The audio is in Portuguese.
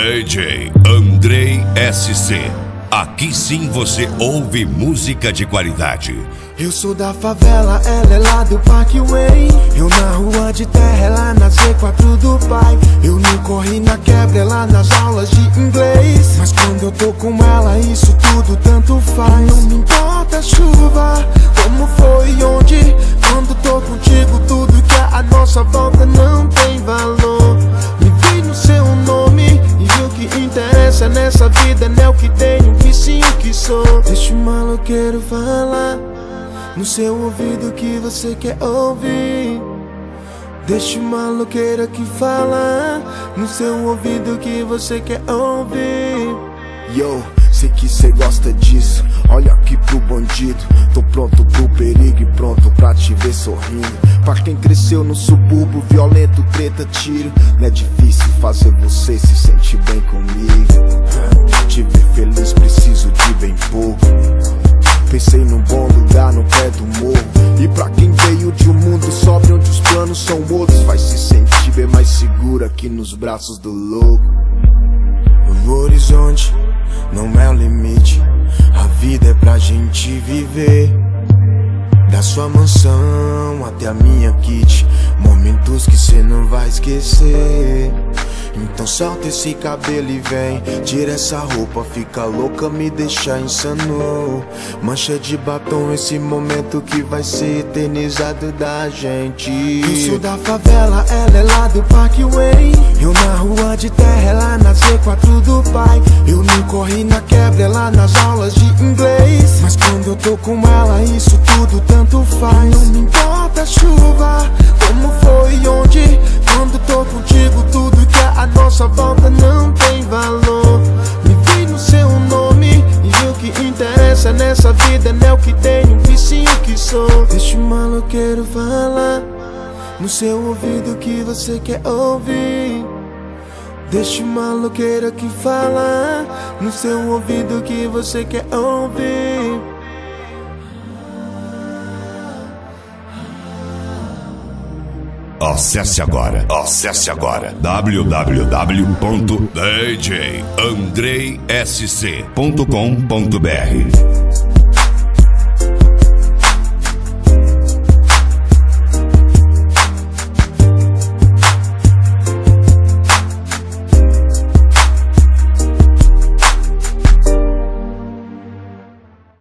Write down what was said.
DJ Andrei SC. Aqui sim você ouve música de qualidade. Eu sou da favela, ela é lá do Parkway. Eu na rua de terra, ela na Z4 do pai. Eu não corri na quebra, ela nas aulas de inglês. Mas quando eu tô com ela, isso tudo tanto faz. Não me importa a chuva, como foi e onde. Quando tô contigo, tudo que é a nossa volta não tem valor. Me vi no seu nome e o que interessa nessa vida não é o que tenho, que sim o que sou. Deixa o maloqueiro falar no seu ouvido que você quer ouvir. Deixa o maloqueiro aqui falar no seu ouvido que você quer ouvir. Yo, sei que cê gosta disso, olha aqui pro bandido. Tô pronto pro perigo e pronto pra te ver sorrindo. Pra quem cresceu no subúrbio, violento, treta, tiro. Não é difícil fazer você se sentir bem comigo. Te ver feliz preciso de bem pouco. Pensei num bom lugar no pé do morro. E pra quem veio de um mundo sóbrio onde os planos são outros, vai se sentir bem mais seguro aqui nos braços do louco. O horizonte não é o limite, a vida é pra gente viver. Da sua mansão até a minha kit, momentos que cê não vai esquecer. Então solta esse cabelo e vem, tira essa roupa, fica louca, me deixa insano. Mancha de batom, esse momento que vai ser eternizado da gente. Eu sou da favela, ela é lá do Parkway. Eu na rua de terra, ela na Z4 do pai. Eu não corri na quebra, ela nas aulas de inglês. Mas quando eu tô com ela, isso tudo tanto faz. Não me importa a chuva, como foi e onde. Quando tô contigo, tudo que é a nossa volta não tem valor. Me vi no seu nome e o que interessa nessa vida não é o que tenho, que sim o que sou. Deixa o maloqueiro falar no seu ouvido que você quer ouvir. Deixa o maloqueiro aqui falar no seu ouvido que você quer ouvir. Acesse agora www.djandreisc.com.br.